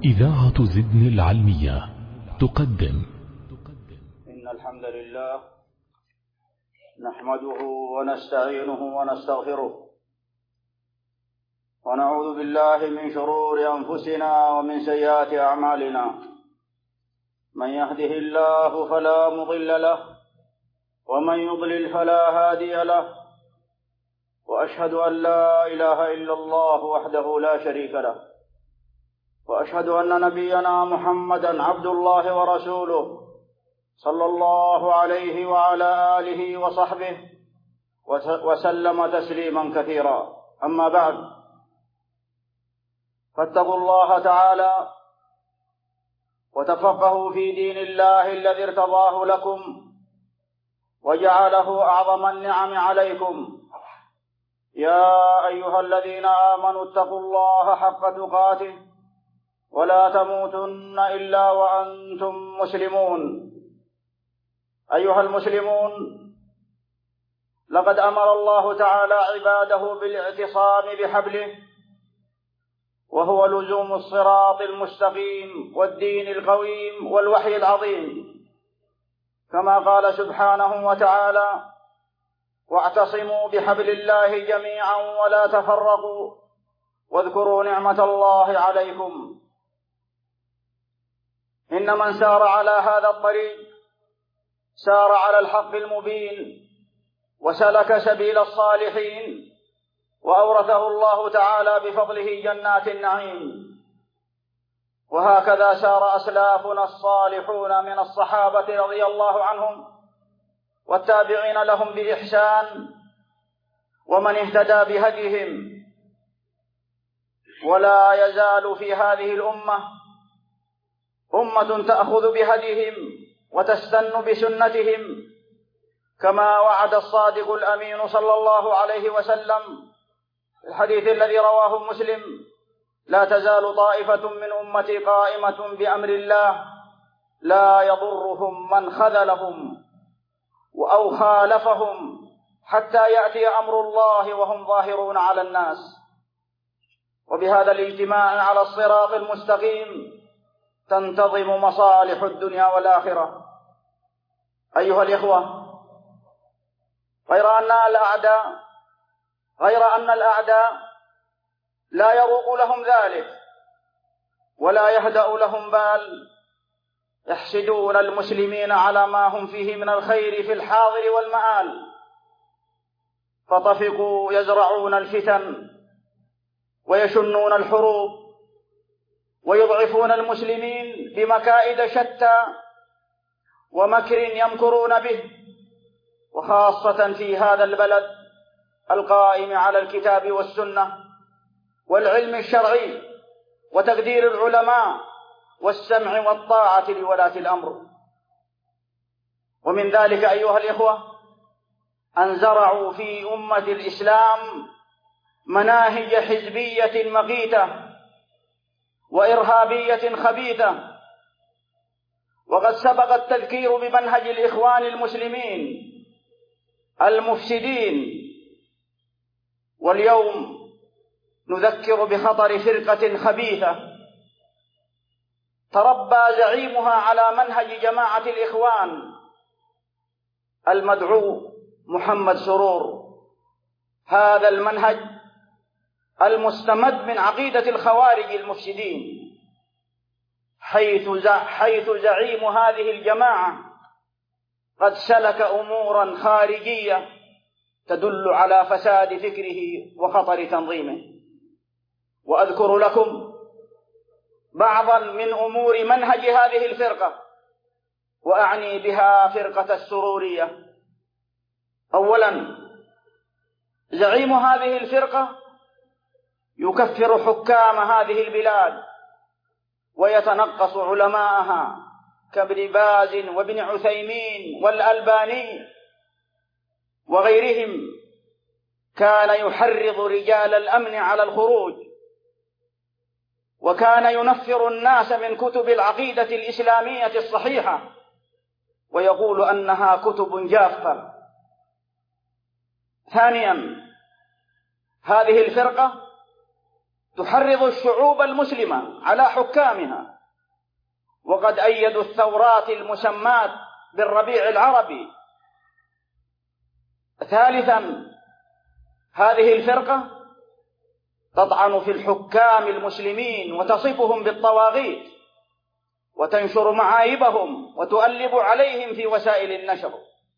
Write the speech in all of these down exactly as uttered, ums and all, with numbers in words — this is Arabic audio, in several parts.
إذاعة زدن العلمية تقدم. إن الحمد لله نحمده ونستعينه ونستغفره ونعوذ بالله من شرور أنفسنا ومن سيئات أعمالنا. من يهده الله فلا مضل له ومن يضلل فلا هادي له، وأشهد أن لا إله إلا الله وحده لا شريك له، وأشهد أن نبينا محمدا عبد الله ورسوله صلى الله عليه وعلى آله وصحبه وسلم تسليما كثيرا. أما بعد، فاتقوا الله تعالى وتفقهوا في دين الله الذي ارتضاه لكم وجعله أعظم النعم عليكم. يا أيها الذين آمنوا اتقوا الله حق تقاته ولا تموتن إلا وأنتم مسلمون. أيها المسلمون، لقد أمر الله تعالى عباده بالاعتصام بحبله، وهو لزوم الصراط المستقيم والدين القويم والوحي العظيم، كما قال سبحانه وتعالى: واعتصموا بحبل الله جميعا ولا تفرقوا واذكروا نعمة الله عليكم. إن من سار على هذا الطريق سار على الحق المبين وسلك سبيل الصالحين، وأورثه الله تعالى بفضله جنات النعيم. وهكذا سار أسلافنا الصالحون من الصحابة رضي الله عنهم والتابعين لهم بإحسان ومن اهتدى بهديهم. ولا يزال في هذه الأمة أمة تأخذ بهديهم وتستن بسنتهم، كما وعد الصادق الأمين صلى الله عليه وسلم في الحديث الذي رواه مسلم: لا تزال طائفة من أمتي قائمة بأمر الله لا يضرهم من خذلهم أو خالفهم حتى يأتي أمر الله وهم ظاهرون على الناس. وبهذا الاجتماع على الصراط المستقيم تنتظم مصالح الدنيا والآخرة. أيها الإخوة، غير أن الأعداء غير أن الأعداء لا يروق لهم ذلك ولا يهدأ لهم بال، يحسدون المسلمين على ما هم فيه من الخير في الحاضر والمآل، فطفقوا يزرعون الفتن ويشنون الحروب ويضعفون المسلمين بمكائد شتى ومكر يمكرون به، وخاصة في هذا البلد القائم على الكتاب والسنة والعلم الشرعي وتقدير العلماء والسمع والطاعة لولاة الأمر. ومن ذلك أيها الإخوة أن زرعوا في أمة الإسلام مناهج حزبية مقيتة وإرهابية خبيثة، وقد سبق التذكير بمنهج الإخوان المسلمين المفسدين، واليوم نذكر بخطر فرقة خبيثة تربى زعيمها على منهج جماعة الإخوان المدعو محمد سرور. هذا المنهج المستمد من عقيدة الخوارج المفسدين، حيث حيث زعيم هذه الجماعة قد سلك أمورا خارجية تدل على فساد فكره وخطر تنظيمه. وأذكر لكم بعضا من أمور منهج هذه الفرقة، وأعني بها فرقة السرورية. أولا، زعيم هذه الفرقة يكفر حكام هذه البلاد ويتنقص علماءها كابن باز وابن عثيمين والألباني وغيرهم. كان يحرض رجال الأمن على الخروج، وكان ينفر الناس من كتب العقيدة الإسلامية الصحيحة ويقول أنها كتب جافة. ثانيا، هذه الفرقة تحرض الشعوب المسلمة على حكامها، وقد أيدوا الثورات المسماة بالربيع العربي. ثالثا، هذه الفرقة تطعن في الحكام المسلمين وتصفهم بالطواغيت وتنشر معايبهم وتؤلب عليهم في وسائل النشر.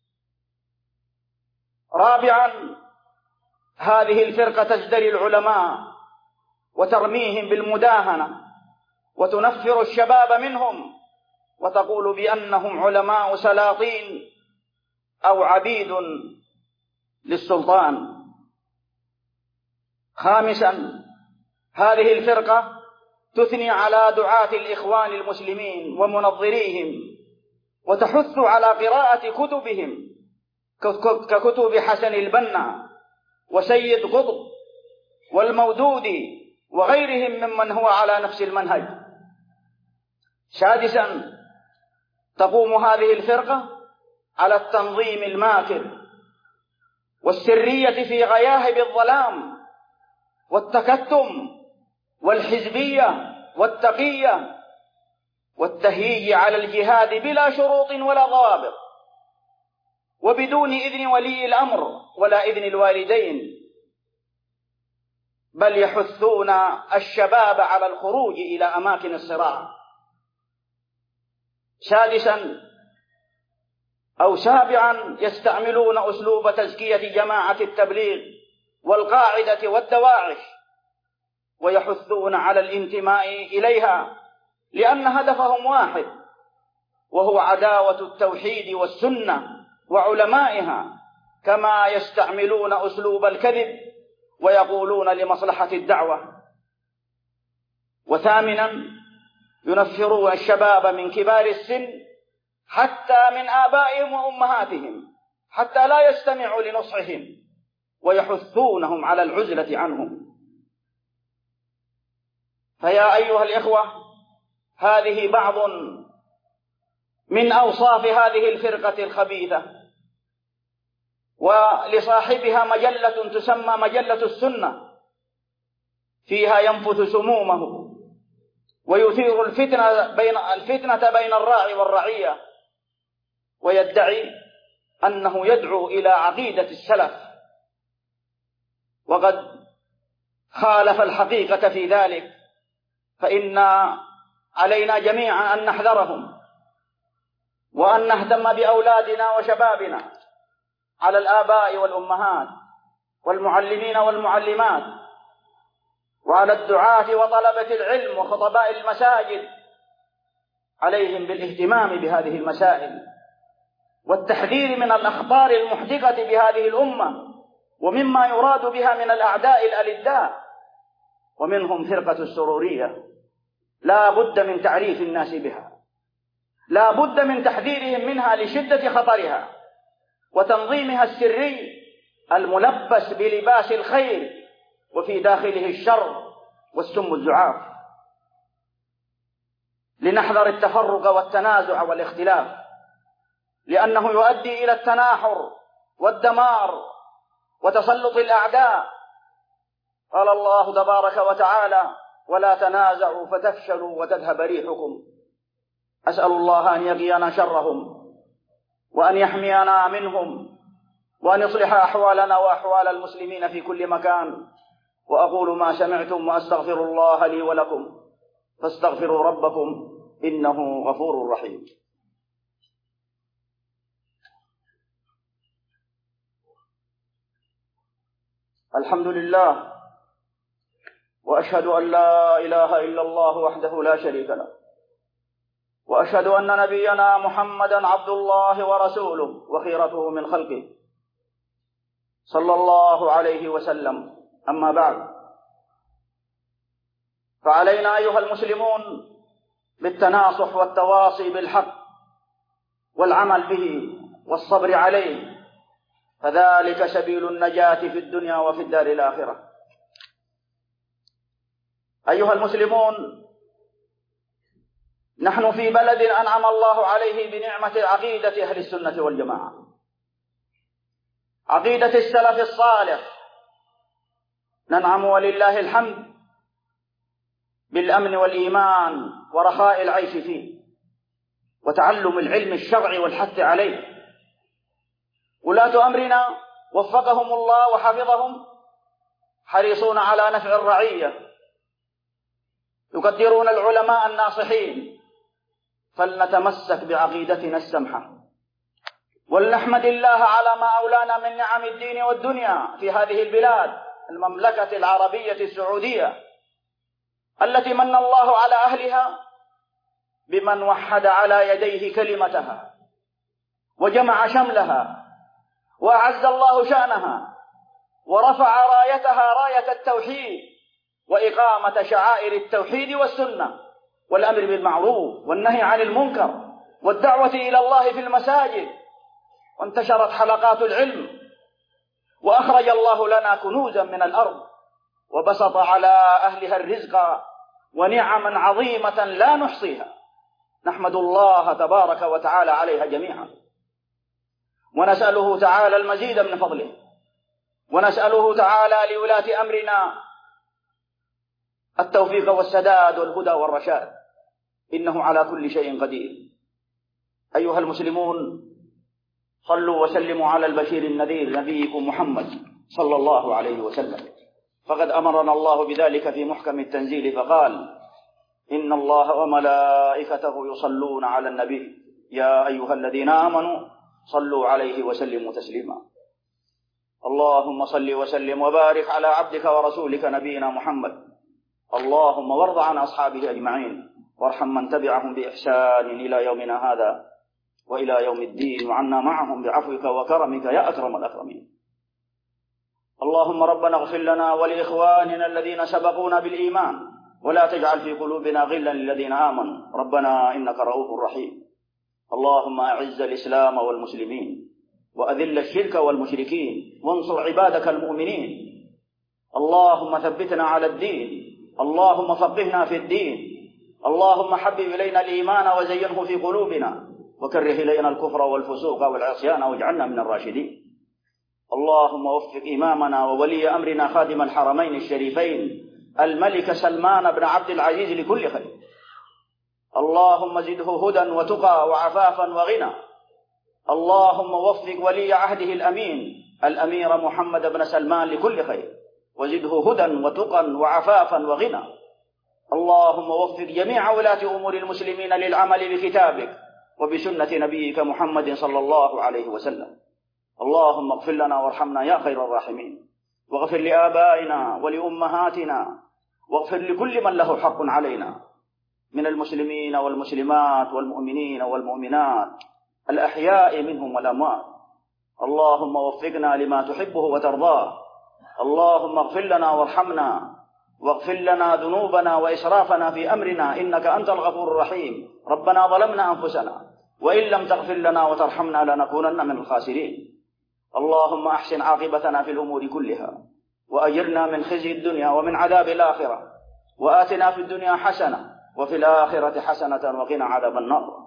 رابعا، هذه الفرقة تزدري العلماء وترميهم بالمداهنة وتنفر الشباب منهم وتقول بأنهم علماء سلاطين أو عبيد للسلطان. خامسا، هذه الفرقة تثني على دعاة الإخوان المسلمين ومنظريهم وتحث على قراءة كتبهم ككتب حسن البنا وسيد قطب والمودودي وغيرهم ممن هو على نفس المنهج. سادسا، تقوم هذه الفرقة على التنظيم الماكر والسرية في غياهب الظلام والتكتم والحزبية والتقية والتهييج على الجهاد بلا شروط ولا ضوابط وبدون إذن ولي الأمر ولا إذن الوالدين، بل يحثون الشباب على الخروج إلى أماكن الصراع. سادسا أو سابعا، يستعملون أسلوب تزكية جماعة التبليغ والقاعدة والدواعش ويحثون على الانتماء إليها، لأن هدفهم واحد وهو عداوة التوحيد والسنة وعلمائها، كما يستعملون أسلوب الكذب ويقولون لمصلحة الدعوة. وثامنا، ينفرون الشباب من كبار السن حتى من آبائهم وأمهاتهم حتى لا يستمعوا لنصحهم ويحثونهم على العزلة عنهم. فيا أيها الإخوة، هذه بعض من أوصاف هذه الفرقة الخبيثة، ولصاحبها مجلة تسمى مجلة السنة فيها ينفث سمومه ويثير الفتنة بين الفتنة بين الراعي والرعية، ويدعي أنه يدعو إلى عقيدة السلف، وقد خالف الحقيقة في ذلك. فإن علينا جميعا أن نحذرهم وأن نهتم بأولادنا وشبابنا، على الآباء والأمهات والمعلمين والمعلمات، وعلى الدعاة وطلبة العلم وخطباء المساجد، عليهم بالاهتمام بهذه المسائل والتحذير من الأخبار المحدقة بهذه الأمة ومما يراد بها من الأعداء الألداء، ومنهم فرقة السرورية. لا بد من تعريف الناس بها، لا بد من تحذيرهم منها لشدة خطرها وتنظيمها السري الملبس بلباس الخير وفي داخله الشر والسم الزعاف. لنحذر التفرق والتنازع والاختلاف، لأنه يؤدي إلى التناحر والدمار وتسلط الأعداء. قال الله تبارك وتعالى: ولا تنازعوا فتفشلوا وتذهب ريحكم. أسأل الله أن يقينا شرهم وأن يحمينا منهم وأن يصلح أحوالنا وأحوال المسلمين في كل مكان. وأقول ما سمعتم وأستغفر الله لي ولكم فاستغفروا ربكم إنه غفور رحيم. الحمد لله، وأشهد أن لا إله إلا الله وحده لا شريك له، وأشهد أن نبينا محمدا عبد الله ورسوله وخيرته من خلقه صلى الله عليه وسلم. أما بعد، فعلينا أيها المسلمون بالتناصح والتواصي بالحق والعمل به والصبر عليه، فذلك سبيل النجاة في الدنيا وفي الدار الآخرة. أيها المسلمون، نحن في بلد أنعم الله عليه بنعمة عقيدة أهل السنة والجماعة، عقيدة السلف الصالح. ننعم ولله الحمد بالأمن والإيمان ورخاء العيش فيه، وتعلم العلم الشرعي والحث عليه. ولاة أمرنا وفقهم الله وحفظهم حريصون على نفع الرعية، يقدرون العلماء الناصحين، فلنتمسك بعقيدتنا السمحة، ولنحمد الله على ما أولانا من نعم الدين والدنيا في هذه البلاد المملكة العربية السعودية، التي من الله على أهلها بمن وحد على يديه كلمتها وجمع شملها، وأعز الله شأنها ورفع رايتها راية التوحيد وإقامة شعائر التوحيد والسنة والأمر بالمعروف والنهي عن المنكر والدعوة إلى الله في المساجد، وانتشرت حلقات العلم، وأخرج الله لنا كنوزا من الأرض، وبسط على أهلها الرزق ونعما عظيمة لا نحصيها، نحمد الله تبارك وتعالى عليها جميعا، ونسأله تعالى المزيد من فضله، ونسأله تعالى لولاة أمرنا التوفيق والسداد والهدى والرشاد، إنه على كل شيء قدير. أيها المسلمون، صلوا وسلموا على البشير النذير نبيكم محمد صلى الله عليه وسلم، فقد أمرنا الله بذلك في محكم التنزيل فقال: إن الله وملائكته يصلون على النبي يا أيها الذين آمنوا صلوا عليه وسلموا تسليما. اللهم صل وسلم وبارك على عبدك ورسولك نبينا محمد. اللهم وارض عن أصحابه أجمعين، وارحم من تبعهم بإحسان إلى يومنا هذا وإلى يوم الدين، وعنا معهم بعفوك وكرمك يا أكرم الأكرمين. اللهم ربنا اغفر لنا ولإخواننا الذين سبقونا بالإيمان، ولا تجعل في قلوبنا غلا للذين آمنوا، ربنا إنك رؤوف رحيم. اللهم أعز الإسلام والمسلمين، وأذل الشرك والمشركين، وانصر عبادك المؤمنين. اللهم ثبتنا على الدين، اللهم فقهنا في الدين، اللهم حبب إلينا الإيمان وزينه في قلوبنا، وكره إلينا الكفر والفسوق والعصيان واجعلنا من الراشدين. اللهم وفق إمامنا وولي أمرنا خادم الحرمين الشريفين الملك سلمان بن عبد العزيز لكل خير. اللهم زده هدى وتقى وعفافا وغنى. اللهم وفق ولي عهده الأمين الأمير محمد بن سلمان لكل خير، وزده هدى وتقى وعفافا وغنى. اللهم وفق جميع ولاة أمور المسلمين للعمل بكتابك وبسنة نبيك محمد صلى الله عليه وسلم. اللهم اغفر لنا وارحمنا يا خير الراحمين، واغفر لآبائنا ولأمهاتنا، واغفر لكل من له حق علينا من المسلمين والمسلمات والمؤمنين والمؤمنات الأحياء منهم والأموات. اللهم وفقنا لما تحبه وترضاه. اللهم اغفر لنا وارحمنا، واغفر لنا ذنوبنا وإسرافنا في أمرنا، إنك أنت الغفور الرحيم. ربنا ظلمنا أنفسنا، وإن لم تغفر لنا وترحمنا لنكونن من الخاسرين. اللهم أحسن عاقبتنا في الأمور كلها، وأجرنا من خزي الدنيا ومن عذاب الآخرة، وآتنا في الدنيا حسنة وفي الآخرة حسنة وقنا عذاب النار.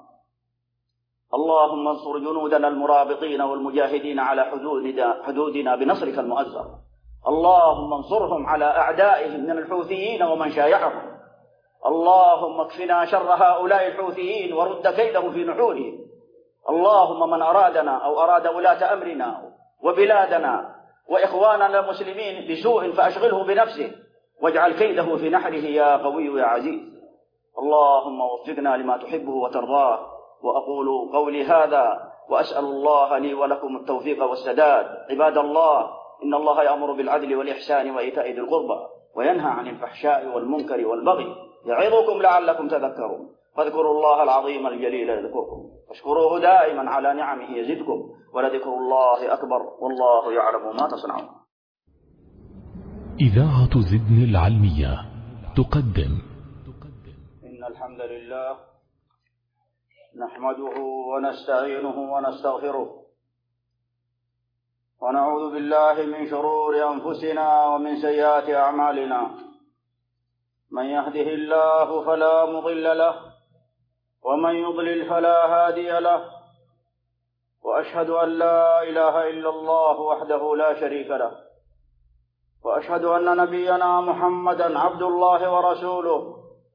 اللهم انصر جنودنا المرابطين والمجاهدين على حدودنا, حدودنا بنصرك المؤزر. اللهم انصرهم على أعدائهم من الحوثيين ومن شايعهم. اللهم اكفنا شر هؤلاء الحوثيين ورد كيدهم في نحورهم. اللهم من أرادنا أو أراد ولاة أمرنا وبلادنا وإخواننا المسلمين بسوء فأشغله بنفسه، واجعل كيده في نحره يا قوي يا عزيز. اللهم وفقنا لما تحبه وترضاه. وأقول قولي هذا وأسأل الله لي ولكم التوفيق والسداد. عباد الله، إن الله يأمر بالعدل والإحسان وإيتاء ذي القربى، وينهى عن الفحشاء والمنكر والبغي، يعظكم لعلكم تذكرون. فاذكروا الله العظيم الجليل يذكركم، واشكروه دائما على نعمه يزدكم، ولذكر الله أكبر، والله يعلم ما تصنعون. إذاعة زدن العلمية تقدم. إن الحمد لله نحمده ونستعينه ونستغفره، ونعوذ بالله من شرور أنفسنا ومن سيئات أعمالنا. من يهده الله فلا مضل له، ومن يضلل فلا هادي له. وأشهد أن لا إله إلا الله وحده لا شريك له، وأشهد أن نبينا محمدا عبد الله ورسوله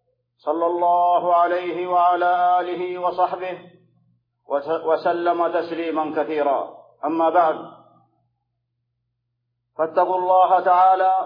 صلى الله عليه وعلى آله وصحبه وسلم تسليما كثيرا. أما بعد، فاتقوا الله تعالى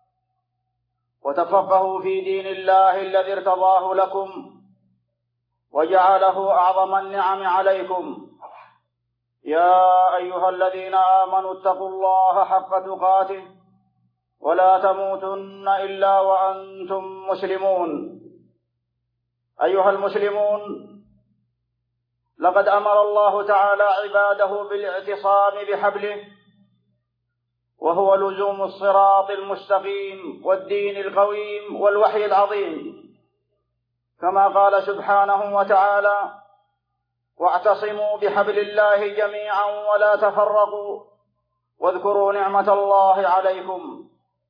وتفقهوا في دين الله الذي ارتضاه لكم وجعله أعظم النعم عليكم. يا أيها الذين آمنوا اتقوا الله حق تقاته ولا تموتن إلا وأنتم مسلمون. أيها المسلمون، لقد أمر الله تعالى عباده بالاعتصام بحبله، وهو لزوم الصراط المستقيم والدين القويم والوحي العظيم، كما قال سبحانه وتعالى: واعتصموا بحبل الله جميعا ولا تفرقوا واذكروا نعمة الله عليكم.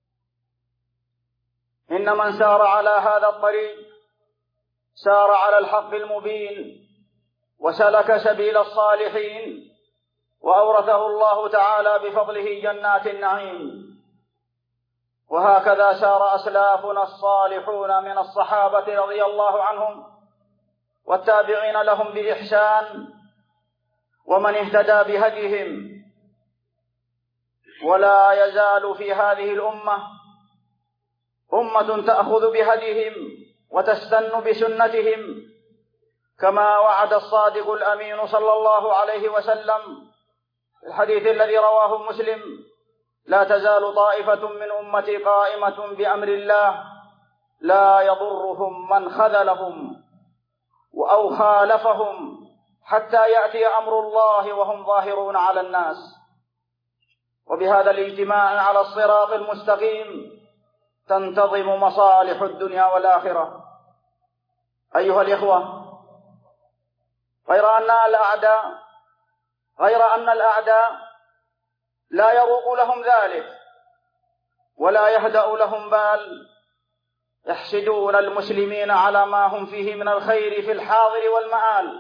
إن من سار على هذا الطريق سار على الحق المبين وسلك سبيل الصالحين، وأورثه الله تعالى بفضله جنات النعيم. وهكذا سار أسلافنا الصالحون من الصحابة رضي الله عنهم والتابعين لهم بإحسان ومن اهتدى بهديهم. ولا يزال في هذه الأمة أمة تأخذ بهديهم وتستن بسنتهم، كما وعد الصادق الأمين صلى الله عليه وسلم في الحديث الذي رواه مسلم: لا تزال طائفة من أمتي قائمة بأمر الله لا يضرهم من خذلهم أو خالفهم حتى يأتي أمر الله وهم ظاهرون على الناس. وبهذا الاجتماع على الصراط المستقيم تنتظم مصالح الدنيا والآخرة. أيها الإخوة، غير أن الأعداء غير أن الأعداء لا يروق لهم ذلك ولا يهدأ لهم بال، يحسدون المسلمين على ما هم فيه من الخير في الحاضر والمآل،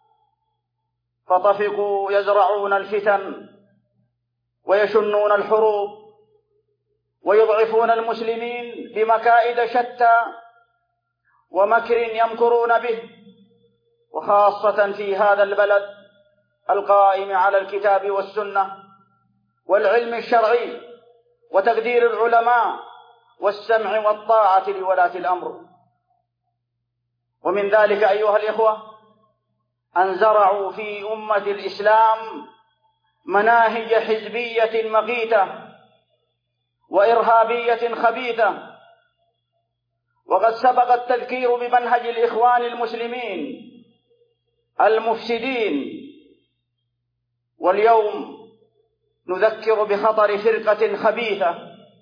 فطفقوا يزرعون الفتن ويشنون الحروب ويضعفون المسلمين بمكائد شتى ومكر يمكرون به، وخاصة في هذا البلد القائم على الكتاب والسنة والعلم الشرعي وتقدير العلماء والسمع والطاعة لولاة الأمر. ومن ذلك أيها الإخوة أن زرعوا في أمة الإسلام مناهج حزبية مقيتة وإرهابية خبيثة، وقد سبق التذكير بمنهج الإخوان المسلمين المفسدين، واليوم نذكر بخطر فرقة خبيثة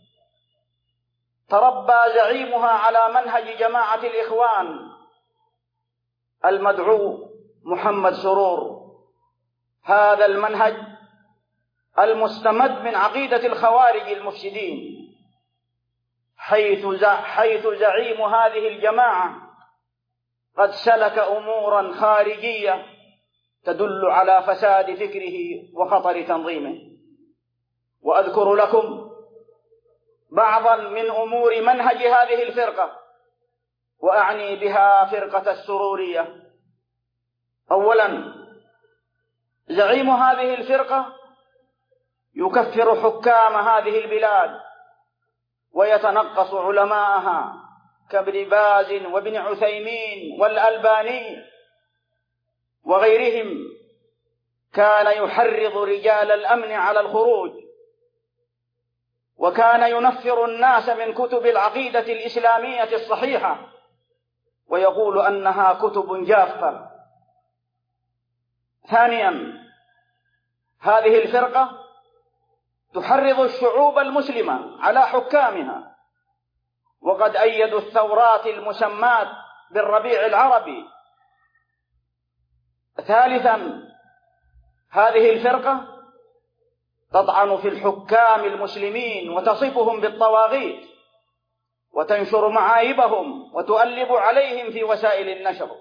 تربى زعيمها على منهج جماعة الإخوان المدعو محمد سرور. هذا المنهج المستمد من عقيدة الخوارج المفسدين، حيث حيث زعيم هذه الجماعة قد سلك أمورا خارجية تدل على فساد فكره وخطر تنظيمه. وأذكر لكم بعضا من أمور منهج هذه الفرقة، وأعني بها فرقة السرورية. أولا، زعيم هذه الفرقة يكفر حكام هذه البلاد ويتنقص علماءها كابن باز وابن عثيمين والألباني وغيرهم. كان يحرض رجال الأمن على الخروج، وكان ينفر الناس من كتب العقيدة الإسلامية الصحيحة ويقول أنها كتب جافة. ثانيا، هذه الفرقة تحرض الشعوب المسلمة على حكامها، وقد أيدوا الثورات المسمات بالربيع العربي. ثالثا، هذه الفرقة تطعن في الحكام المسلمين وتصفهم بالطواغيت وتنشر معايبهم وتؤلب عليهم في وسائل النشر.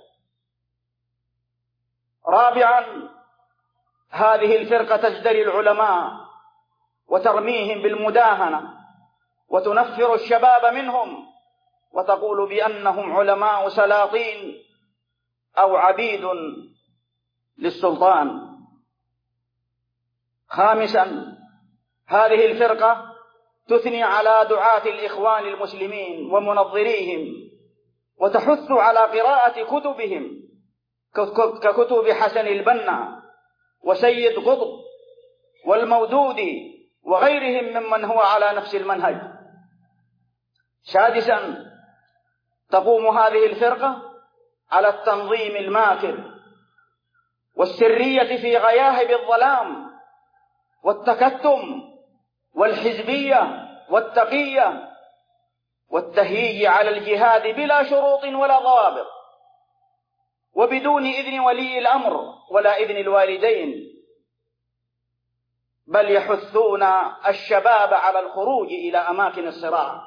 رابعا، هذه الفرقة تزدري العلماء وترميهم بالمداهنة وتنفر الشباب منهم وتقول بأنهم علماء سلاطين أو عبيد للسلطان. خامسا، هذه الفرقة تثني على دعاة الإخوان المسلمين ومنظريهم، وتحث على قراءة كتبهم ككتب حسن البنا وسيد قطب والمودودي وغيرهم ممن هو على نفس المنهج. سادسا، تقوم هذه الفرقة على التنظيم الماكر والسرية في غياهب الظلام والتكتم والحزبية والتقية والتهييج على الجهاد بلا شروط ولا ضوابط، وبدون إذن ولي الأمر ولا إذن الوالدين، بل يحثون الشباب على الخروج إلى أماكن الصراع.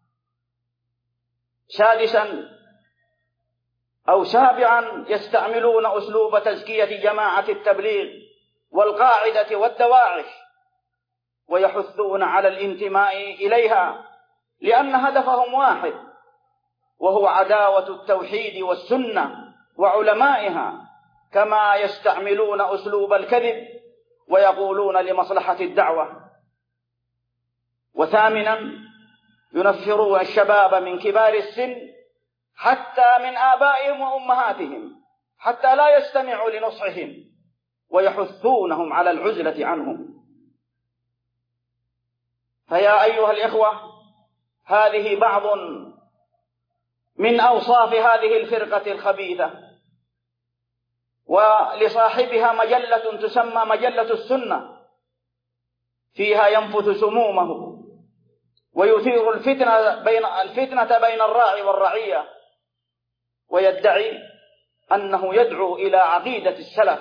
سادسا أو سابعا، يستعملون أسلوب تزكية جماعة التبليغ والقاعدة والدواعش، ويحثون على الانتماء إليها، لأن هدفهم واحد، وهو عداوة التوحيد والسنة وعلمائها، كما يستعملون أسلوب الكذب ويقولون لمصلحة الدعوة. وثامنا، ينفرون الشباب من كبار السن حتى من آبائهم وأمهاتهم حتى لا يستمعوا لنصحهم، ويحثونهم على العزلة عنهم. فيا أيها الإخوة، هذه بعض من أوصاف هذه الفرقة الخبيثة، ولصاحبها مجلة تسمى مجلة السنة، فيها ينفث سمومه ويثير الفتنة بين الفتنة بين الراعي والرعية، ويدعي أنه يدعو إلى عقيدة السلف،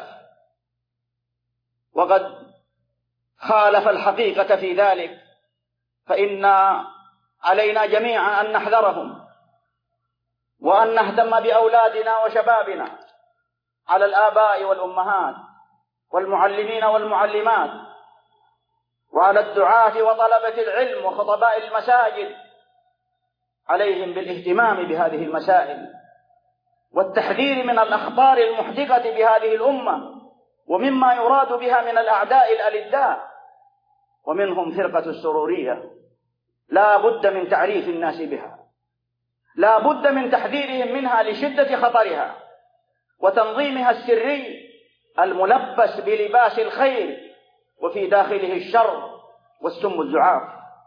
وقد خالف الحقيقة في ذلك. فإن علينا جميعا أن نحذرهم، وأن نهتم بأولادنا وشبابنا، على الآباء والأمهات والمعلمين والمعلمات، وعلى الدعاة وطلبة العلم وخطباء المساجد، عليهم بالاهتمام بهذه المسائل والتحذير من الأخبار المحدقة بهذه الأمة ومما يراد بها من الأعداء الألداء، ومنهم فرقة السرورية. لا بد من تعريف الناس بها، لا بد من تحذيرهم منها لشدة خطرها وتنظيمها السري الملبس بلباس الخير وفي داخله الشر والسم الزعاف.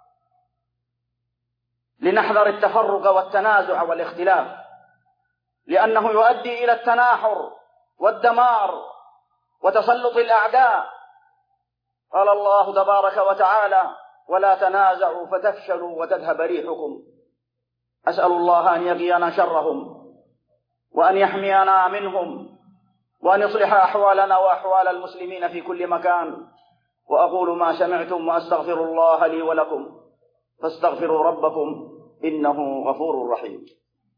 لنحذر التفرق والتنازع والاختلاف، لأنه يؤدي إلى التناحر والدمار وتسلط الأعداء. قال الله تبارك وتعالى: ولا تنازعوا فتفشلوا وتذهب ريحكم. أسأل الله أن يقينا شرهم وأن يحمينا منهم وأن يصلح أحوالنا وأحوال المسلمين في كل مكان. وأقول ما سمعتم وأستغفر الله لي ولكم فاستغفروا ربكم إنه غفور رحيم.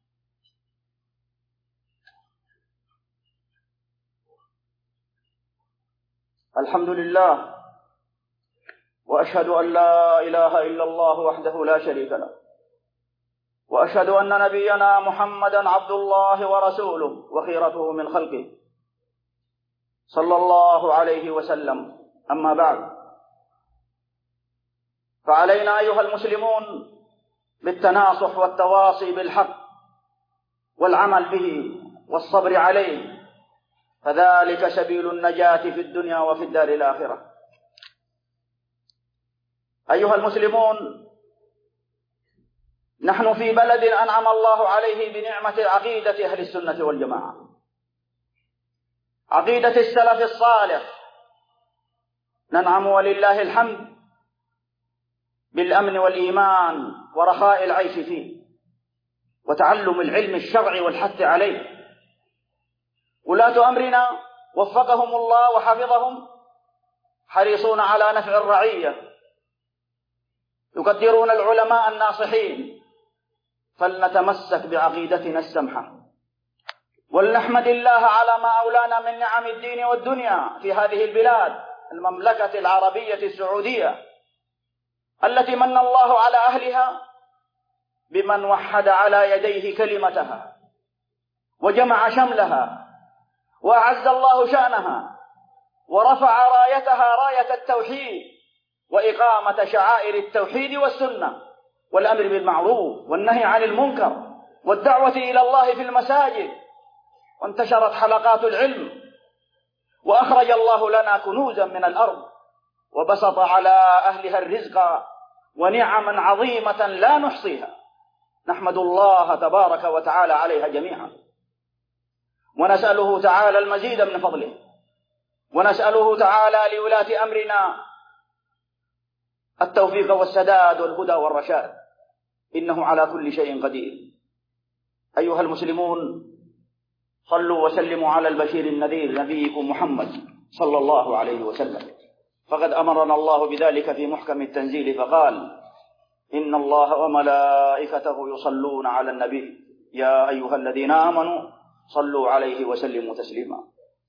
الحمد لله، وأشهد أن لا إله إلا الله وحده لا شريك له، وأشهد أن نبينا محمدا عبد الله ورسوله وخيرته من خلقه صلى الله عليه وسلم. أما بعد، فعلينا أيها المسلمون بالتناصح والتواصي بالحق والعمل به والصبر عليه، فذلك سبيل النجاة في الدنيا وفي الدار الآخرة. أيها المسلمون، نحن في بلد أنعم الله عليه بنعمة عقيدة أهل السنة والجماعة، عقيدة السلف الصالح. ننعم ولله الحمد بالأمن والإيمان ورخاء العيش فيه وتعلم العلم الشرعي والحث عليه. ولاة أمرنا وفقهم الله وحفظهم حريصون على نفع الرعية، يقدرون العلماء الناصحين. فلنتمسك بعقيدتنا السمحة، ولنحمد الله على ما أولانا من نعم الدين والدنيا في هذه البلاد، المملكة العربية السعودية، التي من الله على أهلها بمن وحد على يديه كلمتها وجمع شملها وأعز الله شأنها ورفع رايتها راية التوحيد وإقامة شعائر التوحيد والسنة والأمر بالمعروف والنهي عن المنكر والدعوة إلى الله في المساجد، وانتشرت حلقات العلم، وأخرج الله لنا كنوزا من الأرض وبسط على أهلها الرزق ونعما عظيمة لا نحصيها، نحمد الله تبارك وتعالى عليها جميعا، ونسأله تعالى المزيد من فضله، ونسأله تعالى لولاة أمرنا التوفيق والسداد والهدى والرشاد، إنه على كل شيء قدير. أيها المسلمون، صلوا وسلموا على البشير النذير نبيكم محمد صلى الله عليه وسلم، فقد أمرنا الله بذلك في محكم التنزيل فقال: إن الله وملائكته يصلون على النبي يا أيها الذين آمنوا صلوا عليه وسلموا تسليما.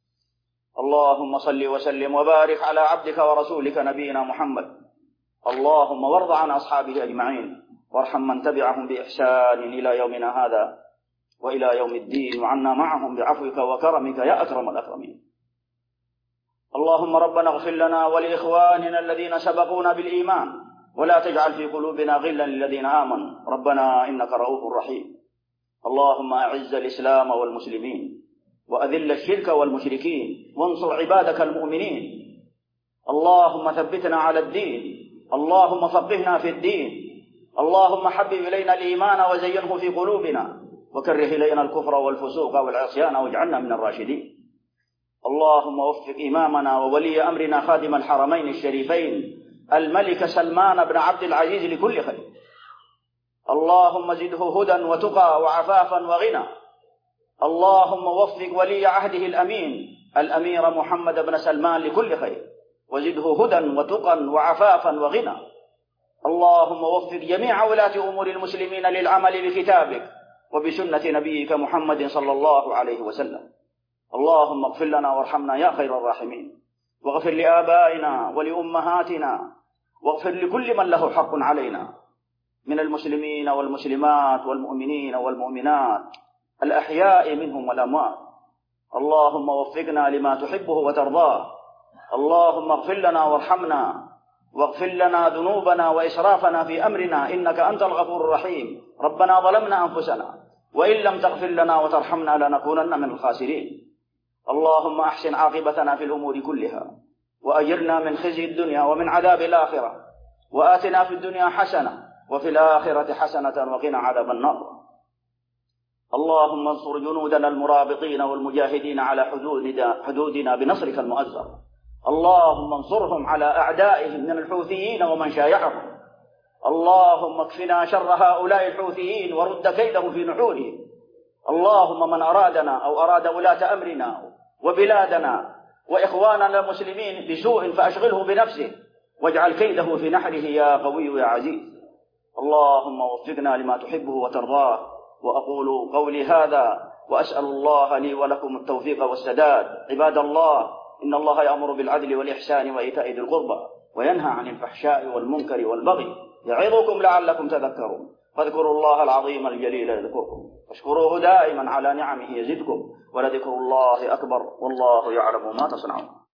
اللهم صل وسلم وبارك على عبدك ورسولك نبينا محمد. اللهم وارض عن أصحابه أجمعين، وارحم من تبعهم بإحسان إلى يومنا هذا وإلى يوم الدين، وعنا معهم بعفوك وكرمك يا أكرم الأكرمين. اللهم ربنا اغفر لنا ولإخواننا الذين سبقونا بالإيمان، ولا تجعل في قلوبنا غلا للذين آمنوا، ربنا إنك رؤوف رحيم. اللهم أعز الإسلام والمسلمين، وأذل الشرك والمشركين، وانصر عبادك المؤمنين. اللهم ثبتنا على الدين، اللهم فقهنا في الدين، اللهم حبب إلينا الإيمان وزينه في قلوبنا، وكره إلينا الكفر والفسوق والعصيان واجعلنا من الراشدين. اللهم وفق إمامنا وولي أمرنا خادم الحرمين الشريفين الملك سلمان بن عبد العزيز لكل خير. اللهم زده هدى وتقى وعفافا وغنى. اللهم وفق ولي عهده الأمين الأمير محمد بن سلمان لكل خير، وزده هدى وتقى وعفافا وغنى. اللهم وفق جميع ولاة أمور المسلمين للعمل بكتابك وبسنة نبيك محمد صلى الله عليه وسلم. اللهم اغفر لنا وارحمنا يا خير الراحمين، واغفر لآبائنا ولأمهاتنا، واغفر لكل من له حق علينا من المسلمين والمسلمات والمؤمنين والمؤمنات الأحياء منهم والأموات. اللهم وفقنا لما تحبه وترضاه. اللهم اغفر لنا وارحمنا، واغفر لنا ذنوبنا وإسرافنا في أمرنا، إنك أنت الغفور الرحيم. ربنا ظلمنا أنفسنا، وإن لم تغفر لنا وترحمنا لنكونن من الخاسرين. اللهم أحسن عاقبتنا في الأمور كلها، وأجرنا من خزي الدنيا ومن عذاب الآخرة، وآتنا في الدنيا حسنة وفي الآخرة حسنة وقنا عذاب النار. اللهم انصر جنودنا المرابطين والمجاهدين على حدودنا, حدودنا بنصرك المؤزر. اللهم انصرهم على أعدائهم من الحوثيين ومن شايعهم. اللهم اكفنا شر هؤلاء الحوثيين ورد كيدهم في نحورهم. اللهم من أرادنا أو أراد ولاة أمرنا وبلادنا وإخواننا المسلمين بسوء فأشغله بنفسه، واجعل كيده في نحره يا قوي يا عزيز. اللهم وفقنا لما تحبه وترضاه. وأقول قولي هذا وأسأل الله لي ولكم التوفيق والسداد. عباد الله، إن الله يأمر بالعدل والإحسان وإيتاء ذي القربى وينهى عن الفحشاء والمنكر والبغي، يعظكم لعلكم تذكرون. فاذكروا الله العظيم الجليل يذكركم، واشكروه دائما على نعمه يزدكم، ولذكر الله أكبر، والله يعلم ما تصنعون.